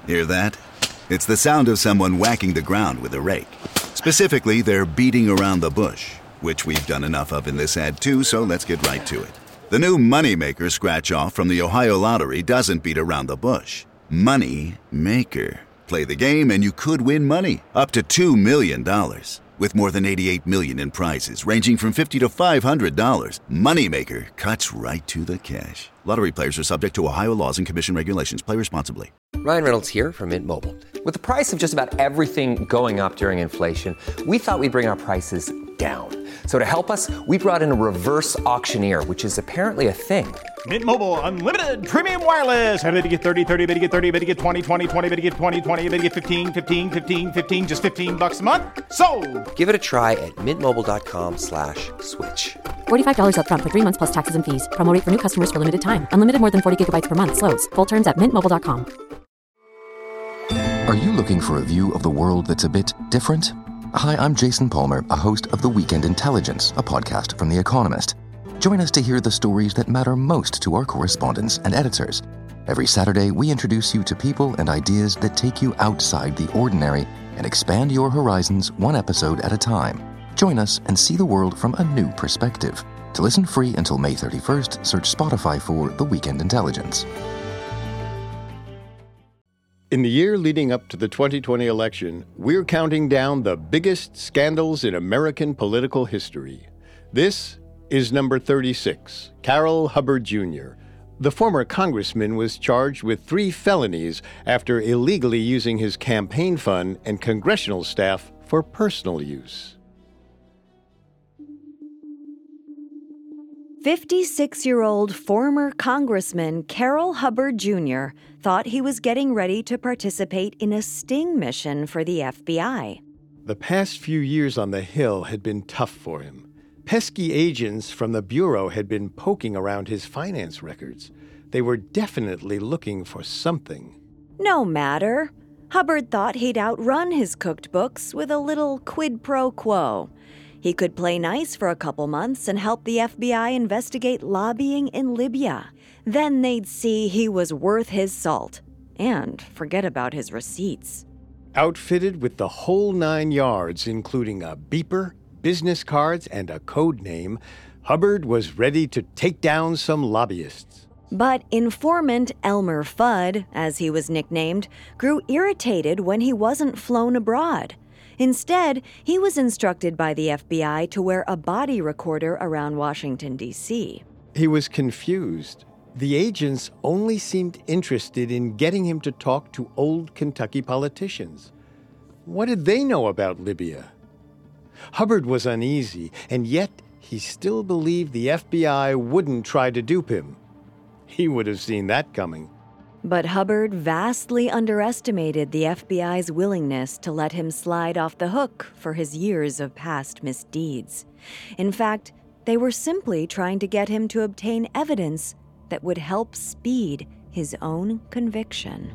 Hear that? It's the sound of someone whacking the ground with a rake. Specifically, they're beating around the bush, which we've done enough of in this ad too, so let's get right to it. The new Moneymaker scratch-off from the Ohio Lottery doesn't beat around the bush. Money Maker. Play the game and you could win money, up to $2 million. With more than $88 million in prizes, ranging from $50 to $500, Moneymaker cuts right to the cash. Lottery players are subject to Ohio laws and commission regulations. Play responsibly. Ryan Reynolds here from Mint Mobile. With the price of just about everything going up during inflation, we thought we'd bring our prices down. So to help us, we brought in a reverse auctioneer, which is apparently a thing. Mint Mobile Unlimited Premium Wireless. How to get 30, 30, how to get 30, how to get 20, 20, 20, how to get 20, 20, how to get 15, 15, 15, 15, just $15 a month? Sold! Give it a try at mintmobile.com/switch. $45 up front for 3 months plus taxes and fees. Promo rate for new customers for limited time. Unlimited more than 40 gigabytes per month. Slows full terms at mintmobile.com. Are you looking for a view of the world that's a bit different? Hi, I'm Jason Palmer, a host of The Weekend Intelligence, a podcast from The Economist. Join us to hear the stories that matter most to our correspondents and editors. Every Saturday, we introduce you to people and ideas that take you outside the ordinary and expand your horizons one episode at a time. Join us and see the world from a new perspective. To listen free until May 31st, search Spotify for The Weekend Intelligence. In the year leading up to the 2020 election, we're counting down the biggest scandals in American political history. This is number 36, Carroll Hubbard Jr. The former congressman was charged with 3 felonies after illegally using his campaign fund and congressional staff for personal use. 56-year-old former Congressman Carroll Hubbard Jr. thought he was getting ready to participate in a sting mission for the FBI. The past few years on the Hill had been tough for him. Pesky agents from the Bureau had been poking around his finance records. They were definitely looking for something. No matter. Hubbard thought he'd outrun his cooked books with a little quid pro quo. He could play nice for a couple months and help the FBI investigate lobbying in Libya. Then they'd see he was worth his salt and forget about his receipts. Outfitted with the whole 9 yards, including a beeper, business cards, and a code name, Hubbard was ready to take down some lobbyists. But informant Elmer Fudd, as he was nicknamed, grew irritated when he wasn't flown abroad. Instead, he was instructed by the FBI to wear a body recorder around Washington, D.C. He was confused. The agents only seemed interested in getting him to talk to old Kentucky politicians. What did they know about Libya? Hubbard was uneasy, and yet he still believed the FBI wouldn't try to dupe him. He would have seen that coming. But Hubbard vastly underestimated the FBI's willingness to let him slide off the hook for his years of past misdeeds. In fact, they were simply trying to get him to obtain evidence that would help speed his own conviction.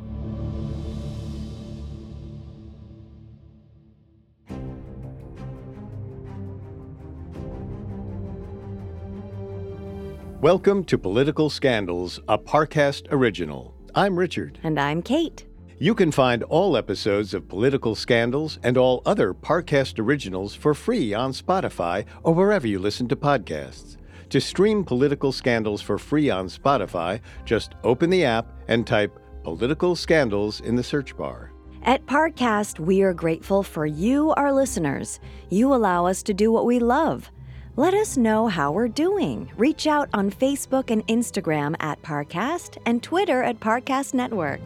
Welcome to Political Scandals, a Parcast original. I'm Richard. And I'm Kate. You can find all episodes of Political Scandals and all other Parcast originals for free on Spotify or wherever you listen to podcasts. To stream Political Scandals for free on Spotify, just open the app and type Political Scandals in the search bar. At Parcast, we are grateful for you, our listeners. You allow us to do what we love. Let us know how we're doing. Reach out on Facebook and Instagram at Parcast and Twitter at Parcast Network.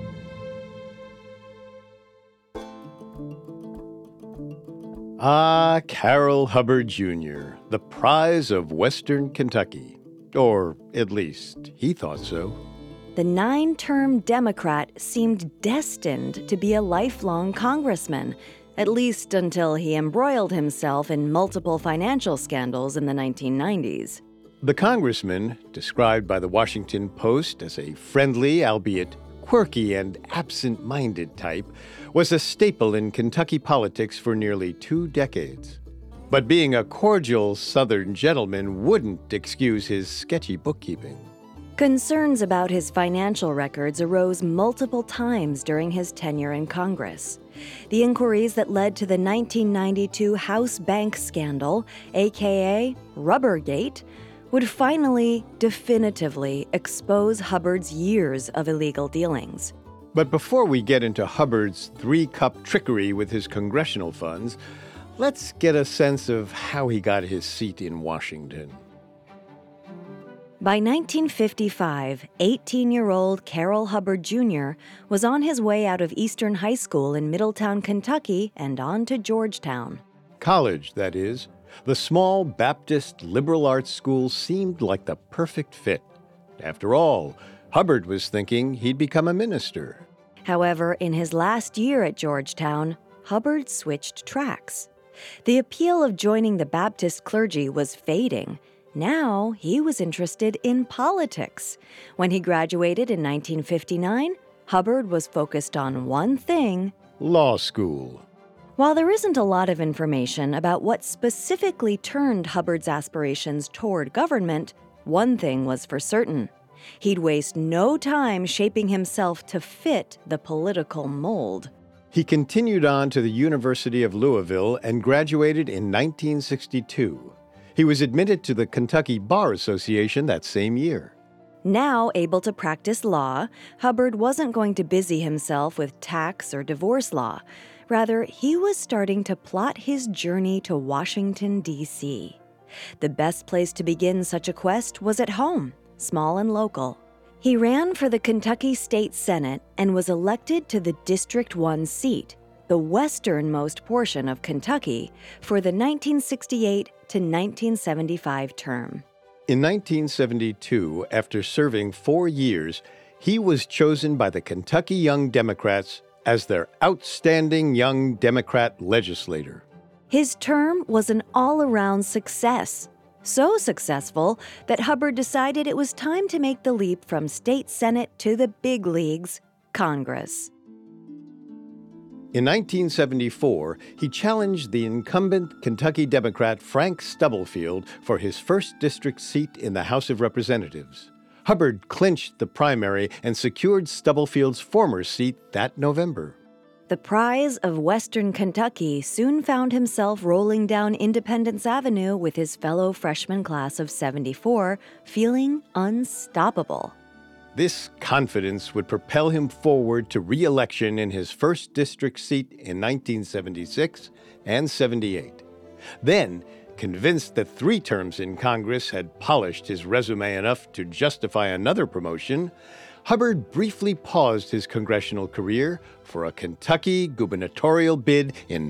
Ah, Carroll Hubbard Jr., the prize of Western Kentucky. Or at least, he thought so. The 9-term Democrat seemed destined to be a lifelong congressman, at least until he embroiled himself in multiple financial scandals in the 1990s. The congressman, described by the Washington Post as a friendly, albeit quirky and absent-minded type, was a staple in Kentucky politics for nearly 2 decades. But being a cordial Southern gentleman wouldn't excuse his sketchy bookkeeping. Concerns about his financial records arose multiple times during his tenure in Congress. The inquiries that led to the 1992 House Bank scandal, aka Rubbergate, would finally, definitively expose Hubbard's years of illegal dealings. But before we get into Hubbard's three-cup trickery with his congressional funds, let's get a sense of how he got his seat in Washington. By 1955, 18-year-old Carroll Hubbard Jr. was on his way out of Eastern High School in Middletown, Kentucky, and on to Georgetown. College, that is. The small Baptist liberal arts school seemed like the perfect fit. After all, Hubbard was thinking he'd become a minister. However, in his last year at Georgetown, Hubbard switched tracks. The appeal of joining the Baptist clergy was fading. Now he was interested in politics. When he graduated in 1959, Hubbard was focused on one thing: law school. While there isn't a lot of information about what specifically turned Hubbard's aspirations toward government, one thing was for certain. He'd waste no time shaping himself to fit the political mold. He continued on to the University of Louisville and graduated in 1962. He was admitted to the Kentucky Bar Association that same year. Now able to practice law, Hubbard wasn't going to busy himself with tax or divorce law. Rather, he was starting to plot his journey to Washington, D.C. The best place to begin such a quest was at home, small and local. He ran for the Kentucky State Senate and was elected to the District 1 seat, the westernmost portion of Kentucky, for the 1968 to 1975 term. In 1972, after serving 4 years, he was chosen by the Kentucky Young Democrats as their outstanding young Democrat legislator. His term was an all-around success. So successful that Hubbard decided it was time to make the leap from state senate to the big leagues, Congress. In 1974, he challenged the incumbent Kentucky Democrat Frank Stubblefield for his 1st district seat in the House of Representatives. Hubbard clinched the primary and secured Stubblefield's former seat that November. The prize of Western Kentucky soon found himself rolling down Independence Avenue with his fellow freshman class of 74, feeling unstoppable. This confidence would propel him forward to re-election in his 1st district seat in 1976 and 78. Then, convinced that 3 terms in Congress had polished his resume enough to justify another promotion, Hubbard briefly paused his congressional career for a Kentucky gubernatorial bid in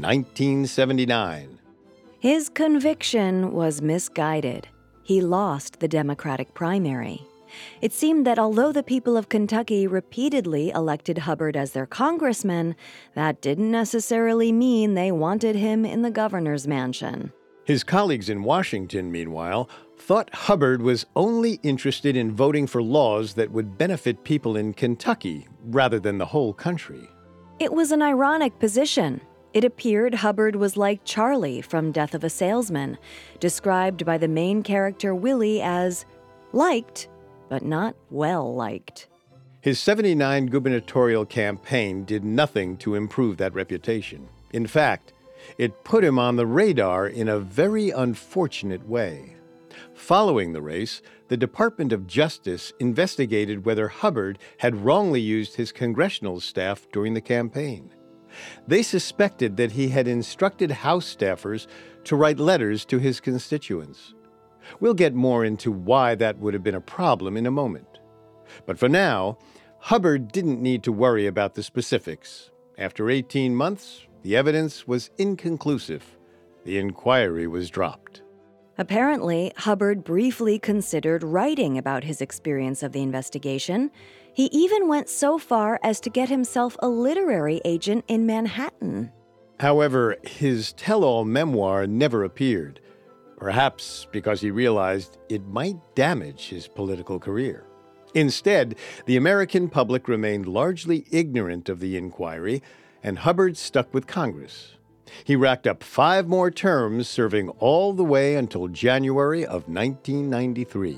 1979. His conviction was misguided. He lost the Democratic primary. It seemed that although the people of Kentucky repeatedly elected Hubbard as their congressman, that didn't necessarily mean they wanted him in the governor's mansion. His colleagues in Washington, meanwhile, thought Hubbard was only interested in voting for laws that would benefit people in Kentucky rather than the whole country. It was an ironic position. It appeared Hubbard was like Charlie from Death of a Salesman, described by the main character Willie as liked, but not well liked. His 79 gubernatorial campaign did nothing to improve that reputation. In fact, it put him on the radar in a very unfortunate way. Following the race, the Department of Justice investigated whether Hubbard had wrongly used his congressional staff during the campaign. They suspected that he had instructed House staffers to write letters to his constituents. We'll get more into why that would have been a problem in a moment. But for now, Hubbard didn't need to worry about the specifics. After 18 months, the evidence was inconclusive. The inquiry was dropped. Apparently, Hubbard briefly considered writing about his experience of the investigation. He even went so far as to get himself a literary agent in Manhattan. However, his tell-all memoir never appeared, perhaps because he realized it might damage his political career. Instead, the American public remained largely ignorant of the inquiry, and Hubbard stuck with Congress. He racked up 5 more terms, serving all the way until January of 1993.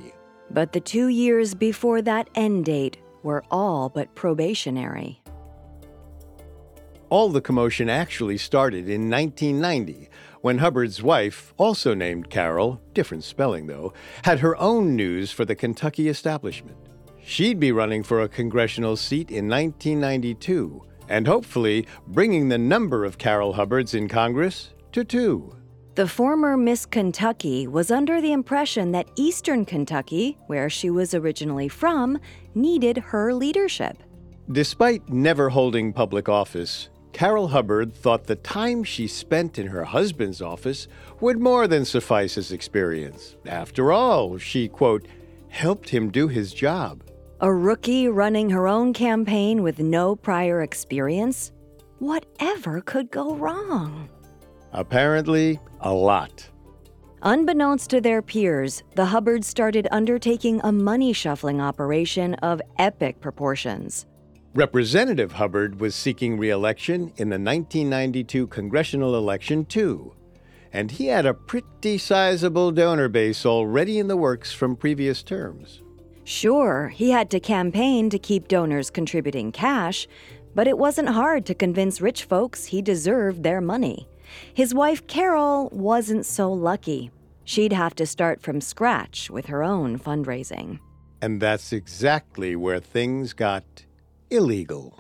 But the 2 years before that end date were all but probationary. All the commotion actually started in 1990, when Hubbard's wife, also named Carol, different spelling though, had her own news for the Kentucky establishment. She'd be running for a congressional seat in 1992, and hopefully bringing the number of Carol Hubbards in Congress to 2. The former Miss Kentucky was under the impression that Eastern Kentucky, where she was originally from, needed her leadership. Despite never holding public office, Carol Hubbard thought the time she spent in her husband's office would more than suffice as experience. After all, she, quote, helped him do his job. A rookie running her own campaign with no prior experience? Whatever could go wrong? Apparently, a lot. Unbeknownst to their peers, the Hubbards started undertaking a money-shuffling operation of epic proportions. Representative Hubbard was seeking re-election in the 1992 congressional election, too. And he had a pretty sizable donor base already in the works from previous terms. Sure, he had to campaign to keep donors contributing cash, but it wasn't hard to convince rich folks he deserved their money. His wife, Carol, wasn't so lucky. She'd have to start from scratch with her own fundraising. And that's exactly where things got illegal.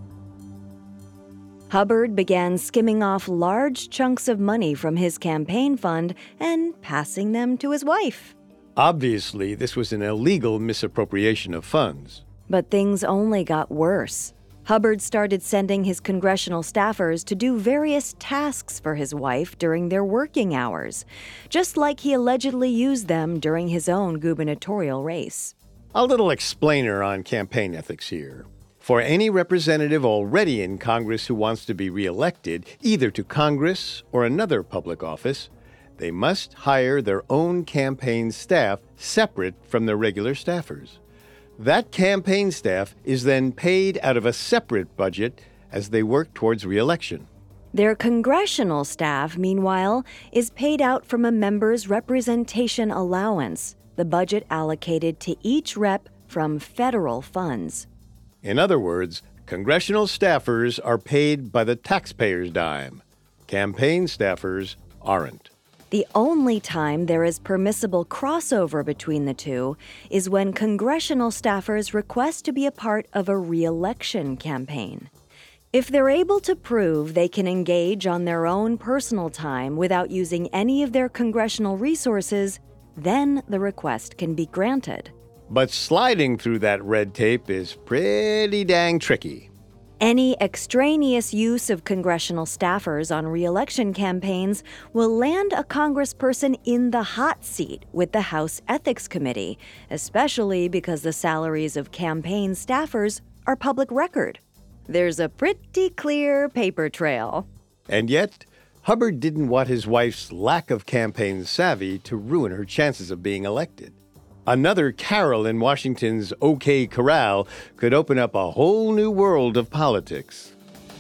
Hubbard began skimming off large chunks of money from his campaign fund and passing them to his wife. Obviously, this was an illegal misappropriation of funds. But things only got worse. Hubbard started sending his congressional staffers to do various tasks for his wife during their working hours, just like he allegedly used them during his own gubernatorial race. A little explainer on campaign ethics here. For any representative already in Congress who wants to be reelected, either to Congress or another public office, they must hire their own campaign staff separate from their regular staffers. That campaign staff is then paid out of a separate budget as they work towards re-election. Their congressional staff, meanwhile, is paid out from a member's representation allowance, the budget allocated to each rep from federal funds. In other words, congressional staffers are paid by the taxpayer's dime. Campaign staffers aren't. The only time there is permissible crossover between the two is when congressional staffers request to be a part of a re-election campaign. If they're able to prove they can engage on their own personal time without using any of their congressional resources, then the request can be granted. But sliding through that red tape is pretty dang tricky. Any extraneous use of congressional staffers on re-election campaigns will land a congressperson in the hot seat with the House Ethics Committee, especially because the salaries of campaign staffers are public record. There's a pretty clear paper trail. And yet, Hubbard didn't want his wife's lack of campaign savvy to ruin her chances of being elected. Another Carol in Washington's OK Corral could open up a whole new world of politics.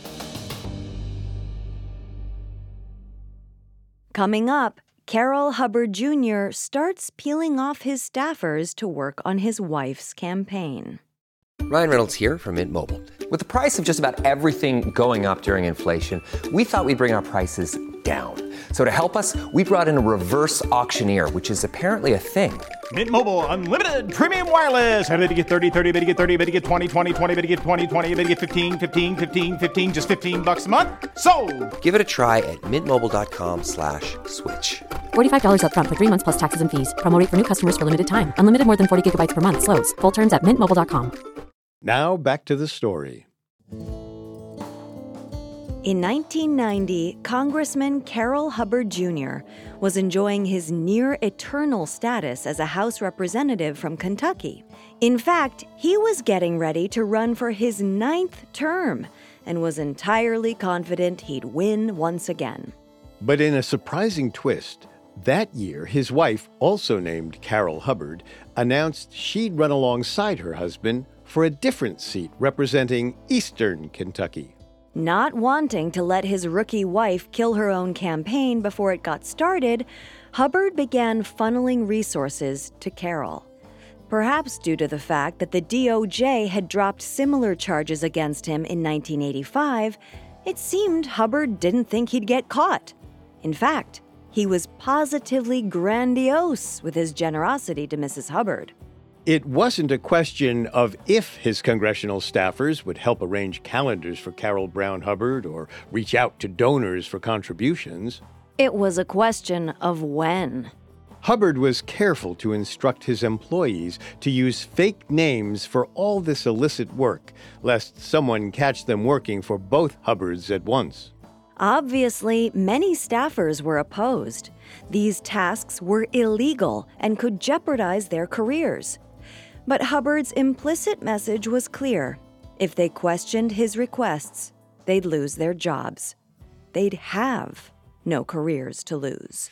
Coming up, Carol Hubbard Jr. starts peeling off his staffers to work on his wife's campaign. Ryan Reynolds here from Mint Mobile. With the price of just about everything going up during inflation, we thought we'd bring our prices down. So to help us, we brought in a reverse auctioneer, which is apparently a thing. Mint Mobile Unlimited Premium Wireless. How to get 30, 30, bit to get 30, bit to get 20, 20, 20, bit to get 20, 20, bit to get 15, 15, 15, 15, just $15 a month? Sold! Give it a try at mintmobile.com/switch. $45 up front for 3 months plus taxes and fees. Promo rate for new customers for limited time. Unlimited more than 40 gigabytes per month. Slows full terms at mintmobile.com. Now back to the story. In 1990, Congressman Carol Hubbard Jr. was enjoying his near-eternal status as a House representative from Kentucky. In fact, he was getting ready to run for his 9th term and was entirely confident he'd win once again. But in a surprising twist, that year his wife, also named Carol Hubbard, announced she'd run alongside her husband for a different seat representing Eastern Kentucky. Not wanting to let his rookie wife kill her own campaign before it got started, Hubbard began funneling resources to Carol. Perhaps due to the fact that the DOJ had dropped similar charges against him in 1985, it seemed Hubbard didn't think he'd get caught. In fact, he was positively grandiose with his generosity to Mrs. Hubbard. It wasn't a question of if his congressional staffers would help arrange calendars for Carol Brown Hubbard or reach out to donors for contributions. It was a question of when. Hubbard was careful to instruct his employees to use fake names for all this illicit work, lest someone catch them working for both Hubbards at once. Obviously, many staffers were opposed. These tasks were illegal and could jeopardize their careers. But Hubbard's implicit message was clear. If they questioned his requests, they'd lose their jobs. They'd have no careers to lose.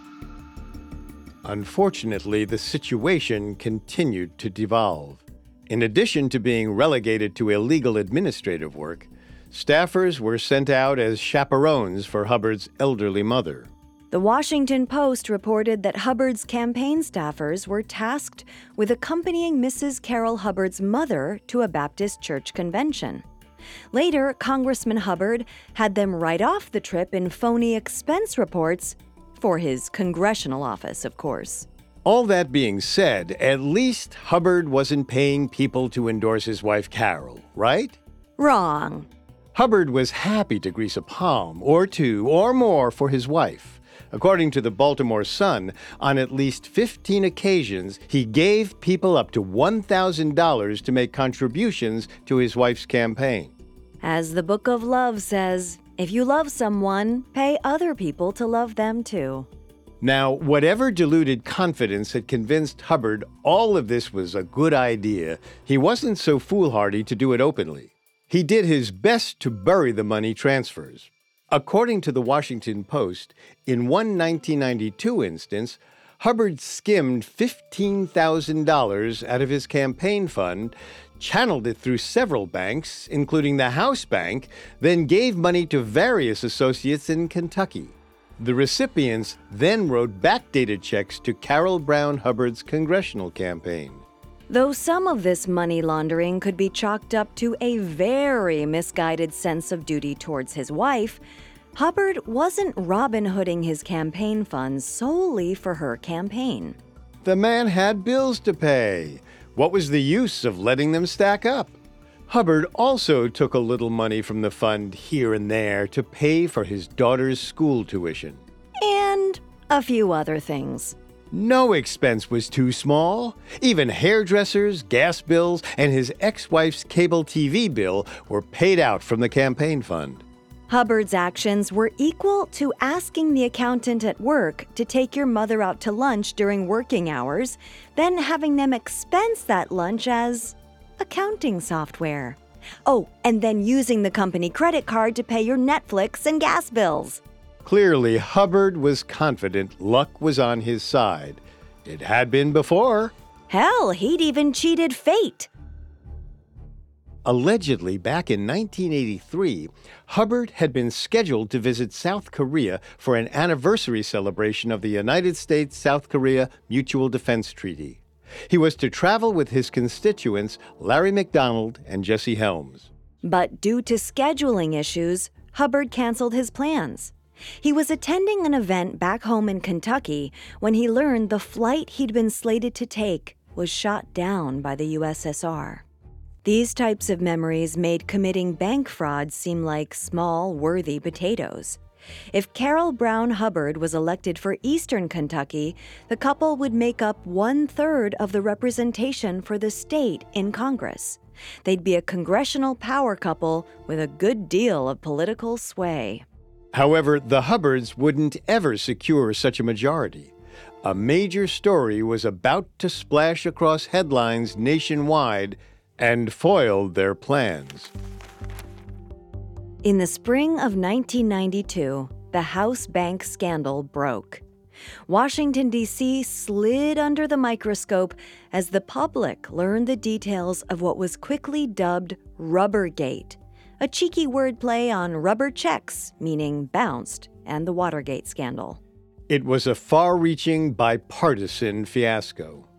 Unfortunately, the situation continued to devolve. In addition to being relegated to illegal administrative work, staffers were sent out as chaperones for Hubbard's elderly mother. The Washington Post reported that Hubbard's campaign staffers were tasked with accompanying Mrs. Carol Hubbard's mother to a Baptist church convention. Later, Congressman Hubbard had them write off the trip in phony expense reports for his congressional office, of course. All that being said, at least Hubbard wasn't paying people to endorse his wife Carol, right? Wrong. Hubbard was happy to grease a palm or two or more for his wife. According to the Baltimore Sun, on at least 15 occasions, he gave people up to $1,000 to make contributions to his wife's campaign. As the Book of Love says, if you love someone, pay other people to love them too. Now, whatever deluded confidence had convinced Hubbard all of this was a good idea, he wasn't so foolhardy to do it openly. He did his best to bury the money transfers. According to the Washington Post, in one 1992 instance, Hubbard skimmed $15,000 out of his campaign fund, channeled it through several banks, including the House Bank, then gave money to various associates in Kentucky. The recipients then wrote backdated checks to Carol Brown Hubbard's congressional campaign. Though some of this money laundering could be chalked up to a very misguided sense of duty towards his wife, Hubbard wasn't Robin Hooding his campaign funds solely for her campaign. The man had bills to pay. What was the use of letting them stack up? Hubbard also took a little money from the fund here and there to pay for his daughter's school tuition. And a few other things. No expense was too small. Even hairdressers, gas bills, and his ex-wife's cable TV bill were paid out from the campaign fund. Hubbard's actions were equal to asking the accountant at work to take your mother out to lunch during working hours, then having them expense that lunch as accounting software. Oh, and then using the company credit card to pay your Netflix and gas bills. Clearly, Hubbard was confident luck was on his side. It had been before. Hell, he'd even cheated fate. Allegedly, back in 1983, Hubbard had been scheduled to visit South Korea for an anniversary celebration of the United States-South Korea Mutual Defense Treaty. He was to travel with his constituents, Larry McDonald and Jesse Helms. But due to scheduling issues, Hubbard canceled his plans. He was attending an event back home in Kentucky when he learned the flight he'd been slated to take was shot down by the USSR. These types of memories made committing bank fraud seem like small, worthy potatoes. If Carol Brown Hubbard was elected for Eastern Kentucky, the couple would make up 1/3 of the representation for the state in Congress. They'd be a congressional power couple with a good deal of political sway. However, the Hubbards wouldn't ever secure such a majority. A major story was about to splash across headlines nationwide and foiled their plans. In the spring of 1992, the House Bank scandal broke. Washington, D.C. slid under the microscope as the public learned the details of what was quickly dubbed Rubbergate, a cheeky wordplay on rubber checks, meaning bounced, and the Watergate scandal. It was a far-reaching bipartisan fiasco.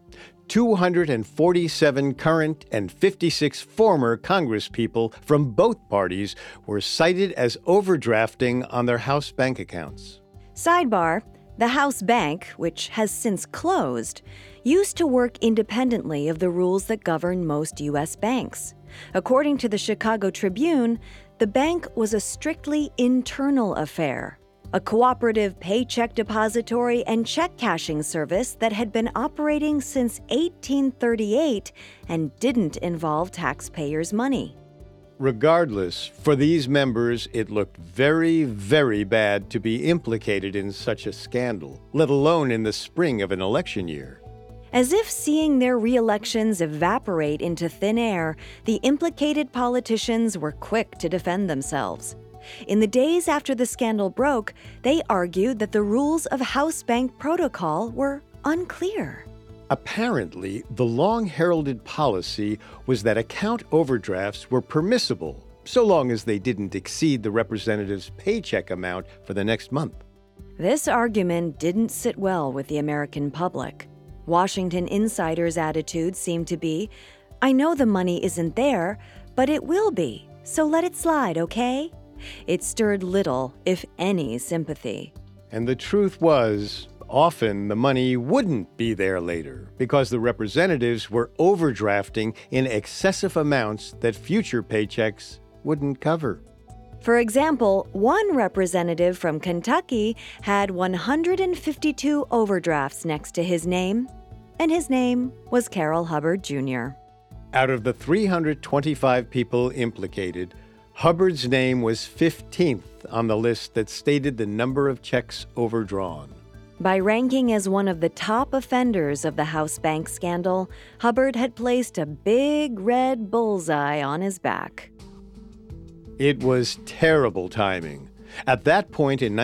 247 current and 56 former congresspeople from both parties were cited as overdrafting on their House bank accounts. Sidebar, the House Bank, which has since closed, used to work independently of the rules that govern most U.S. banks. According to the Chicago Tribune, the bank was a strictly internal affair, a cooperative paycheck depository and check cashing service that had been operating since 1838 and didn't involve taxpayers' money. Regardless, for these members, it looked very, very bad to be implicated in such a scandal, let alone in the spring of an election year. As if seeing their re-elections evaporate into thin air, the implicated politicians were quick to defend themselves. In the days after the scandal broke, they argued that the rules of House Bank protocol were unclear. Apparently, the long-heralded policy was that account overdrafts were permissible, so long as they didn't exceed the representative's paycheck amount for the next month. This argument didn't sit well with the American public. Washington insiders' attitude seemed to be, I know the money isn't there, but it will be, so let it slide, okay? It stirred little, if any, sympathy. And the truth was, often the money wouldn't be there later because the representatives were overdrafting in excessive amounts that future paychecks wouldn't cover. For example, one representative from Kentucky had 152 overdrafts next to his name, and his name was Carroll Hubbard Jr. Out of the 325 people implicated, Hubbard's name was 15th on the list that stated the number of checks overdrawn. By ranking as one of the top offenders of the House Bank scandal, Hubbard had placed a big red bullseye on his back. It was terrible timing. At that point in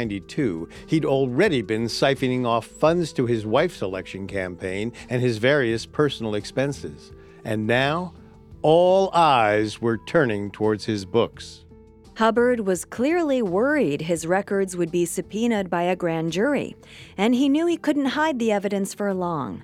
1992, he'd already been siphoning off funds to his wife's election campaign and his various personal expenses. And now, all eyes were turning towards his books. Hubbard was clearly worried his records would be subpoenaed by a grand jury, and he knew he couldn't hide the evidence for long.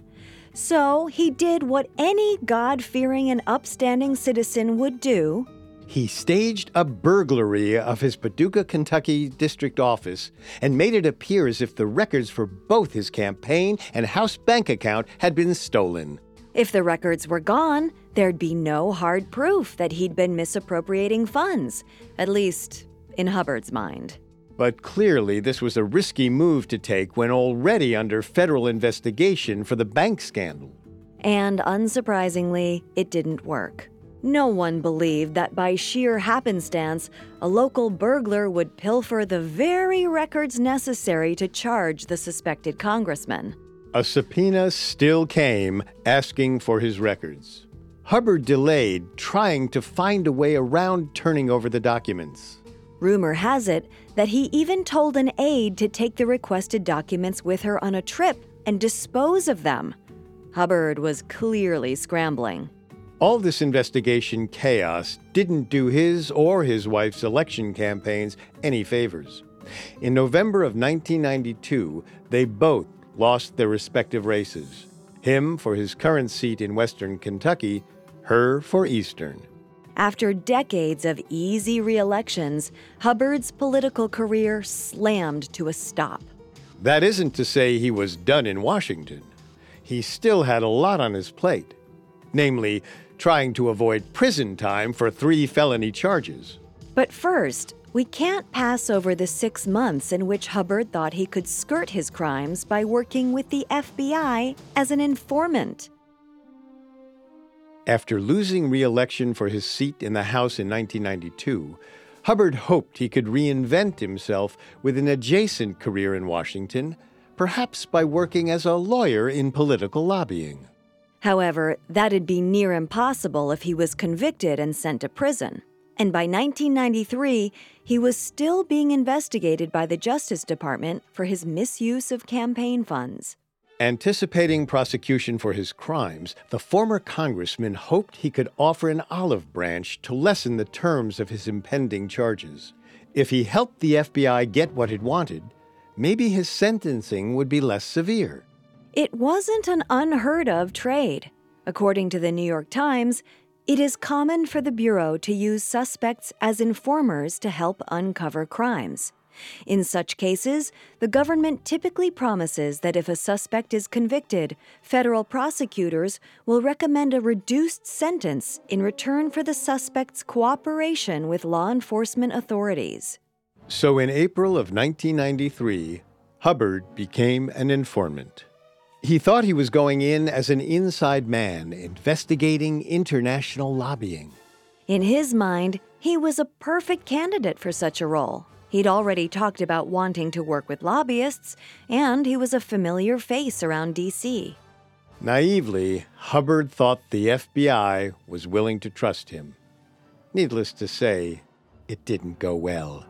So he did what any God-fearing and upstanding citizen would do. He staged a burglary of his Paducah, Kentucky district office and made it appear as if the records for both his campaign and House bank account had been stolen. If the records were gone, there'd be no hard proof that he'd been misappropriating funds, at least in Hubbard's mind. But clearly this was a risky move to take when already under federal investigation for the bank scandal. And unsurprisingly, it didn't work. No one believed that by sheer happenstance, a local burglar would pilfer the very records necessary to charge the suspected congressman. A subpoena still came, asking for his records. Hubbard delayed, trying to find a way around turning over the documents. Rumor has it that he even told an aide to take the requested documents with her on a trip and dispose of them. Hubbard was clearly scrambling. All this investigation chaos didn't do his or his wife's election campaigns any favors. In November of 1992, they both lost their respective races. Him for his current seat in Western Kentucky, her for Eastern. After decades of easy re-elections, Hubbard's political career slammed to a stop. That isn't to say he was done in Washington. He still had a lot on his plate, namely, trying to avoid prison time for 3 felony charges. But first, we can't pass over the 6 months in which Hubbard thought he could skirt his crimes by working with the FBI as an informant. After losing re-election for his seat in the House in 1992, Hubbard hoped he could reinvent himself with an adjacent career in Washington, perhaps by working as a lawyer in political lobbying. However, that'd be near impossible if he was convicted and sent to prison. And by 1993, he was still being investigated by the Justice Department for his misuse of campaign funds. Anticipating prosecution for his crimes, the former congressman hoped he could offer an olive branch to lessen the terms of his impending charges. If he helped the FBI get what it wanted, maybe his sentencing would be less severe. It wasn't an unheard of trade. According to the New York Times, it is common for the Bureau to use suspects as informers to help uncover crimes. In such cases, the government typically promises that if a suspect is convicted, federal prosecutors will recommend a reduced sentence in return for the suspect's cooperation with law enforcement authorities. So in April of 1993, Hubbard became an informant. He thought he was going in as an inside man investigating international lobbying. In his mind, he was a perfect candidate for such a role. He'd already talked about wanting to work with lobbyists, and he was a familiar face around D.C. Naively, Hubbard thought the FBI was willing to trust him. Needless to say, it didn't go well.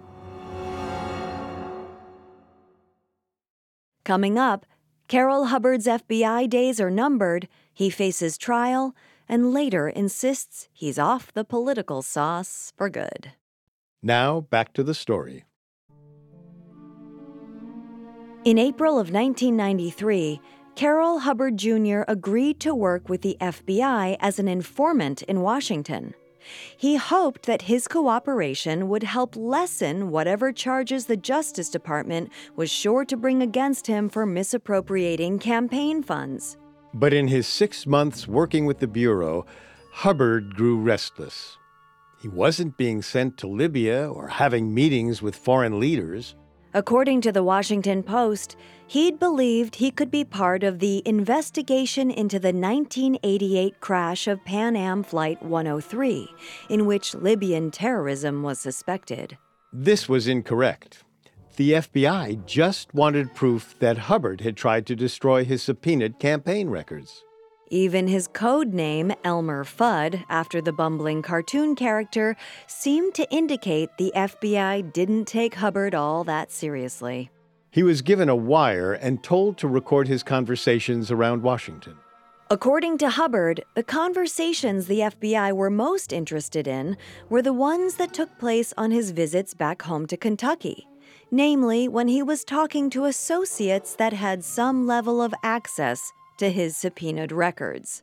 Coming up, Carroll Hubbard's FBI days are numbered, he faces trial, and later insists he's off the political sauce for good. Now, back to the story. In April of 1993, Carroll Hubbard Jr. agreed to work with the FBI as an informant in Washington. He hoped that his cooperation would help lessen whatever charges the Justice Department was sure to bring against him for misappropriating campaign funds. But in his 6 months working with the Bureau, Hubbard grew restless. He wasn't being sent to Libya or having meetings with foreign leaders. According to the Washington Post, he'd believed he could be part of the investigation into the 1988 crash of Pan Am Flight 103, in which Libyan terrorism was suspected. This was incorrect. The FBI just wanted proof that Hubbard had tried to destroy his subpoenaed campaign records. Even his code name, Elmer Fudd, after the bumbling cartoon character, seemed to indicate the FBI didn't take Hubbard all that seriously. He was given a wire and told to record his conversations around Washington. According to Hubbard, the conversations the FBI were most interested in were the ones that took place on his visits back home to Kentucky, namely when he was talking to associates that had some level of access to his subpoenaed records.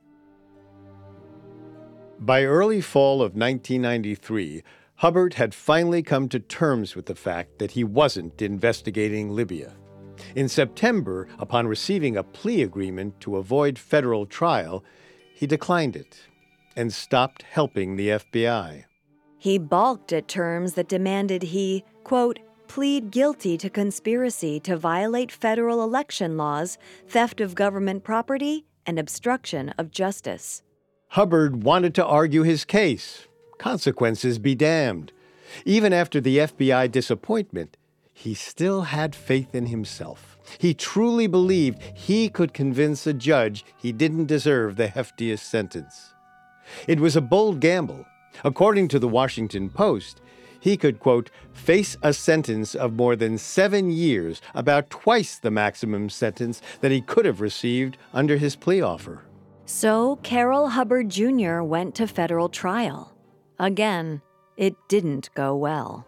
By early fall of 1993, Hubbard had finally come to terms with the fact that he wasn't investigating Libya. In September, upon receiving a plea agreement to avoid federal trial, he declined it and stopped helping the FBI. He balked at terms that demanded he, quote, plead guilty to conspiracy to violate federal election laws, theft of government property, and obstruction of justice. Hubbard wanted to argue his case. Consequences be damned. Even after the FBI disappointment, he still had faith in himself. He truly believed he could convince a judge he didn't deserve the heftiest sentence. It was a bold gamble. According to the Washington Post, he could, quote, face a sentence of more than 7 years, about twice the maximum sentence that he could have received under his plea offer. So Carroll Hubbard Jr. went to federal trial. Again, it didn't go well.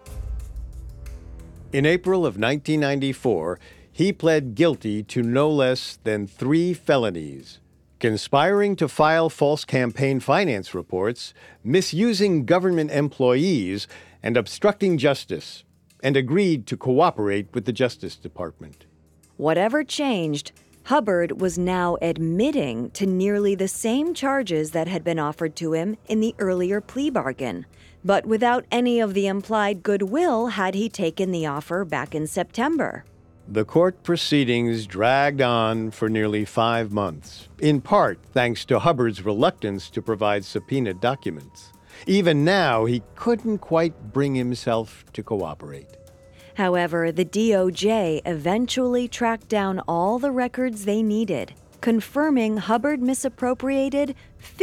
In April of 1994, he pled guilty to no less than 3 felonies: conspiring to file false campaign finance reports, misusing government employees, and obstructing justice, and agreed to cooperate with the Justice Department. Whatever changed, Hubbard was now admitting to nearly the same charges that had been offered to him in the earlier plea bargain, but without any of the implied goodwill had he taken the offer back in September. The court proceedings dragged on for nearly 5 months, in part thanks to Hubbard's reluctance to provide subpoenaed documents. Even now, he couldn't quite bring himself to cooperate. However, the DOJ eventually tracked down all the records they needed, confirming Hubbard misappropriated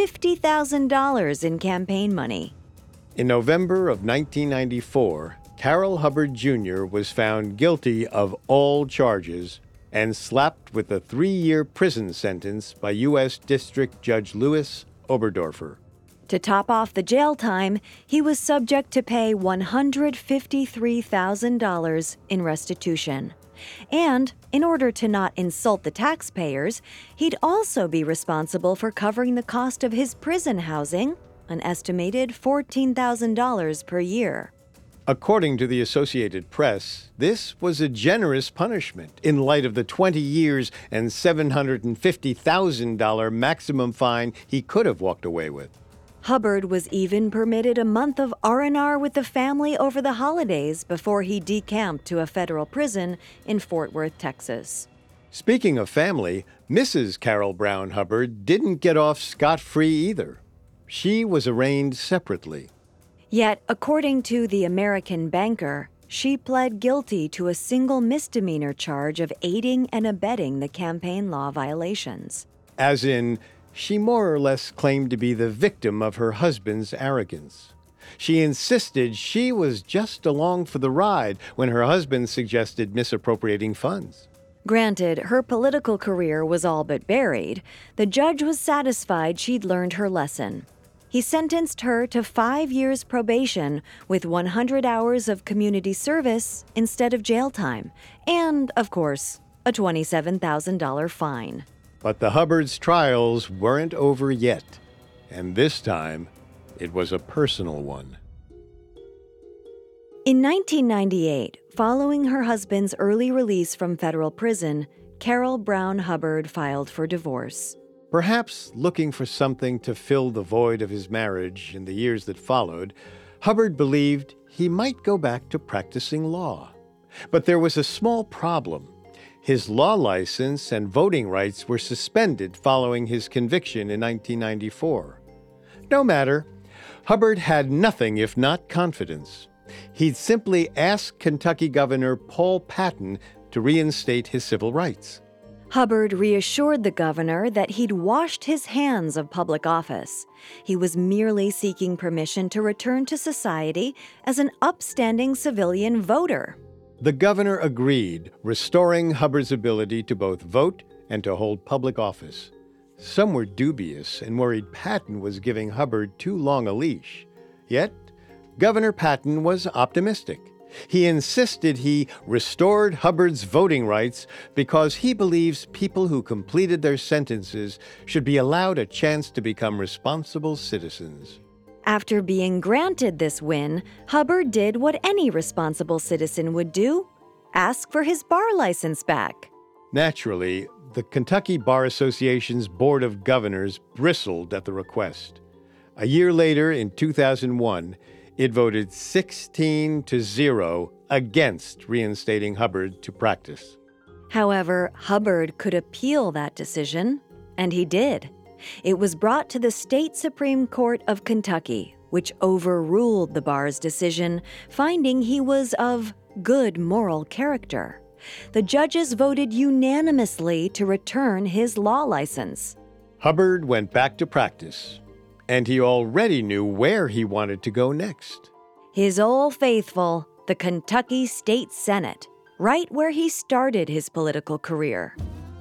$50,000 in campaign money. In November of 1994, Carroll Hubbard Jr. was found guilty of all charges and slapped with a 3-year prison sentence by U.S. District Judge Louis Oberdorfer. To top off the jail time, he was subject to pay $153,000 in restitution. And in order to not insult the taxpayers, he'd also be responsible for covering the cost of his prison housing, an estimated $14,000 per year. According to the Associated Press, this was a generous punishment in light of the 20 years and $750,000 maximum fine he could have walked away with. Hubbard was even permitted a month of R&R with the family over the holidays before he decamped to a federal prison in Fort Worth, Texas. Speaking of family, Mrs. Carol Brown Hubbard didn't get off scot-free either. She was arraigned separately. Yet, according to the American Banker, she pled guilty to a single misdemeanor charge of aiding and abetting the campaign law violations. As in, she more or less claimed to be the victim of her husband's arrogance. She insisted she was just along for the ride when her husband suggested misappropriating funds. Granted, her political career was all but buried. The judge was satisfied she'd learned her lesson. He sentenced her to 5 years probation with 100 hours of community service instead of jail time, and, of course, a $27,000 fine. But the Hubbards' trials weren't over yet, and this time it was a personal one. In 1998, following her husband's early release from federal prison, Carol Brown Hubbard filed for divorce. Perhaps looking for something to fill the void of his marriage in the years that followed, Hubbard believed he might go back to practicing law. But there was a small problem. His law license and voting rights were suspended following his conviction in 1994. No matter, Hubbard had nothing if not confidence. He'd simply ask Kentucky Governor Paul Patton to reinstate his civil rights. Hubbard reassured the governor that he'd washed his hands of public office. He was merely seeking permission to return to society as an upstanding civilian voter. The governor agreed, restoring Hubbard's ability to both vote and to hold public office. Some were dubious and worried Patton was giving Hubbard too long a leash. Yet, Governor Patton was optimistic. He insisted he restored Hubbard's voting rights because he believes people who completed their sentences should be allowed a chance to become responsible citizens. After being granted this win, Hubbard did what any responsible citizen would do: ask for his bar license back. Naturally, the Kentucky Bar Association's Board of Governors bristled at the request. A year later, in 2001, it voted 16-0 against reinstating Hubbard to practice. However, Hubbard could appeal that decision, and he did. It was brought to the State Supreme Court of Kentucky, which overruled the bar's decision, finding he was of good moral character. The judges voted unanimously to return his law license. Hubbard went back to practice, and he already knew where he wanted to go next. His Old Faithful, the Kentucky State Senate, right where he started his political career.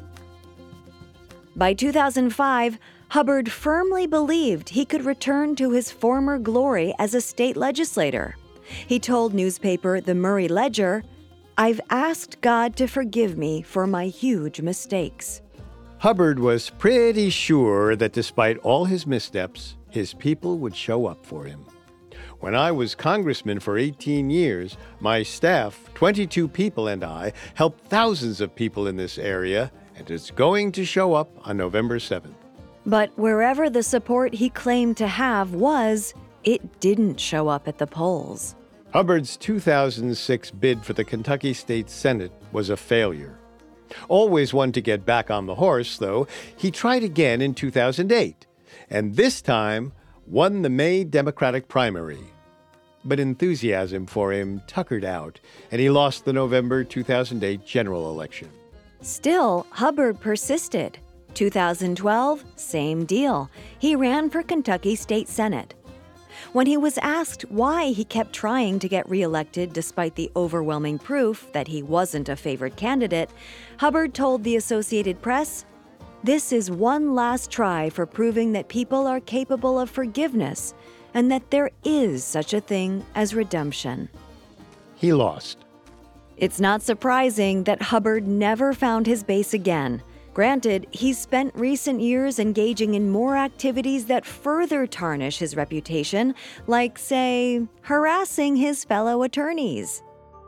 By 2005, Hubbard firmly believed he could return to his former glory as a state legislator. He told newspaper The Murray Ledger, "I've asked God to forgive me for my huge mistakes." Hubbard was pretty sure that despite all his missteps, his people would show up for him. When I was congressman for 18 years, my staff, 22 people, and I helped thousands of people in this area, and it's going to show up on November 7th. But wherever the support he claimed to have was, it didn't show up at the polls. Hubbard's 2006 bid for the Kentucky State Senate was a failure. Always one to get back on the horse, though, he tried again in 2008, and this time won the May Democratic primary. But enthusiasm for him tuckered out, and he lost the November 2008 general election. Still, Hubbard persisted. 2012, same deal. He ran for Kentucky State Senate. When he was asked why he kept trying to get reelected despite the overwhelming proof that he wasn't a favored candidate, Hubbard told the Associated Press, "This is one last try for proving that people are capable of forgiveness and that there is such a thing as redemption." He lost. It's not surprising that Hubbard never found his base again. Granted, he's spent recent years engaging in more activities that further tarnish his reputation, like, say, harassing his fellow attorneys.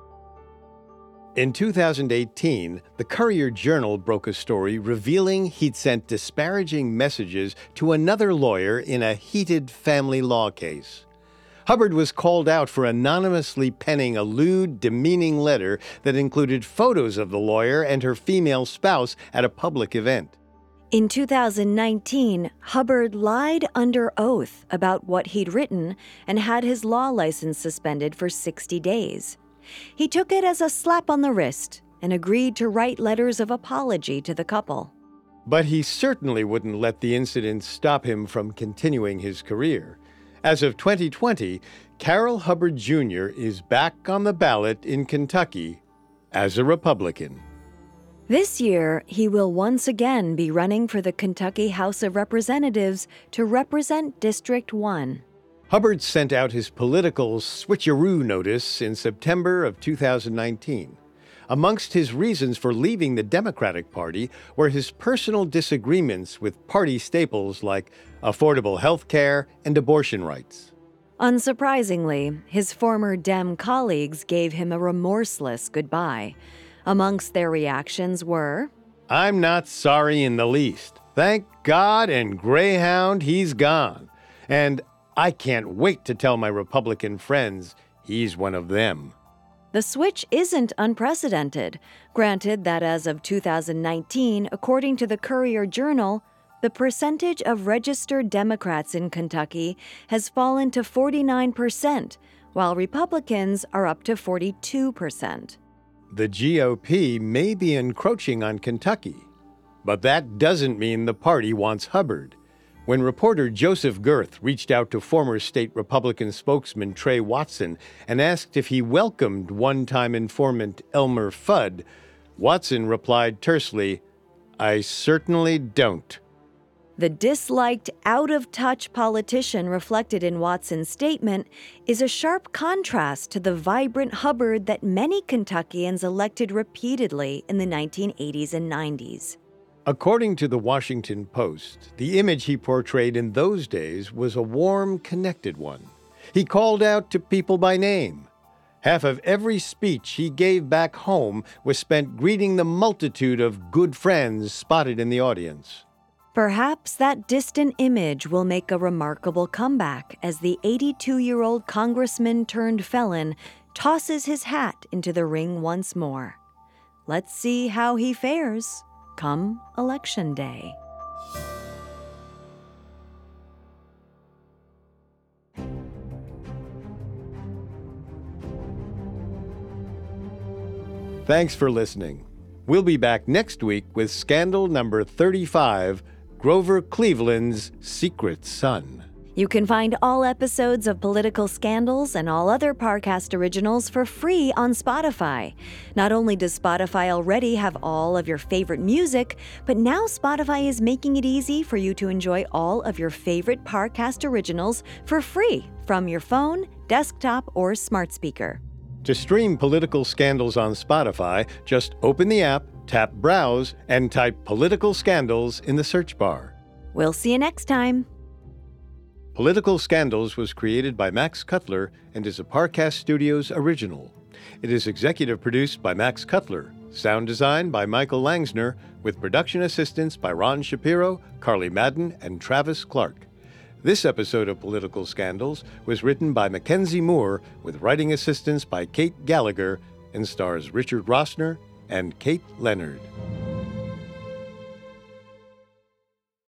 In 2018, the Courier-Journal broke a story revealing he'd sent disparaging messages to another lawyer in a heated family law case. Hubbard was called out for anonymously penning a lewd, demeaning letter that included photos of the lawyer and her female spouse at a public event. In 2019, Hubbard lied under oath about what he'd written and had his law license suspended for 60 days. He took it as a slap on the wrist and agreed to write letters of apology to the couple. But he certainly wouldn't let the incident stop him from continuing his career. As of 2020, Carroll Hubbard Jr. is back on the ballot in Kentucky as a Republican. This year, he will once again be running for the Kentucky House of Representatives to represent District 1. Hubbard sent out his political switcheroo notice in September of 2019. Amongst his reasons for leaving the Democratic Party were his personal disagreements with party staples like affordable health care and abortion rights. Unsurprisingly, his former Dem colleagues gave him a remorseless goodbye. Amongst their reactions were, "I'm not sorry in the least. Thank God and Greyhound he's gone. And I can't wait to tell my Republican friends he's one of them." The switch isn't unprecedented. Granted that as of 2019, according to the Courier-Journal, the percentage of registered Democrats in Kentucky has fallen to 49%, while Republicans are up to 42%. The GOP may be encroaching on Kentucky, but that doesn't mean the party wants Hubbard. When reporter Joseph Girth reached out to former state Republican spokesman Trey Watson and asked if he welcomed one-time informant Elmer Fudd, Watson replied tersely, "I certainly don't." The disliked, out-of-touch politician reflected in Watson's statement is a sharp contrast to the vibrant Hubbard that many Kentuckians elected repeatedly in the 1980s and 90s. According to the Washington Post, the image he portrayed in those days was a warm, connected one. He called out to people by name. Half of every speech he gave back home was spent greeting the multitude of good friends spotted in the audience. Perhaps that distant image will make a remarkable comeback as the 82-year-old congressman turned felon tosses his hat into the ring once more. Let's see how he fares come Election Day. Thanks for listening. We'll be back next week with scandal number 35, Grover Cleveland's Secret Son. You can find all episodes of Political Scandals and all other Parcast originals for free on Spotify. Not only does Spotify already have all of your favorite music, but now Spotify is making it easy for you to enjoy all of your favorite Parcast originals for free from your phone, desktop, or smart speaker. To stream Political Scandals on Spotify, just open the app, tap Browse, and type Political Scandals in the search bar. We'll see you next time. Political Scandals was created by Max Cutler and is a Parcast Studios original. It is executive produced by Max Cutler, sound design by Michael Langsner, with production assistance by Ron Shapiro, Carly Madden, and Travis Clark. This episode of Political Scandals was written by Mackenzie Moore with writing assistance by Kate Gallagher and stars Richard Rossner and Kate Leonard.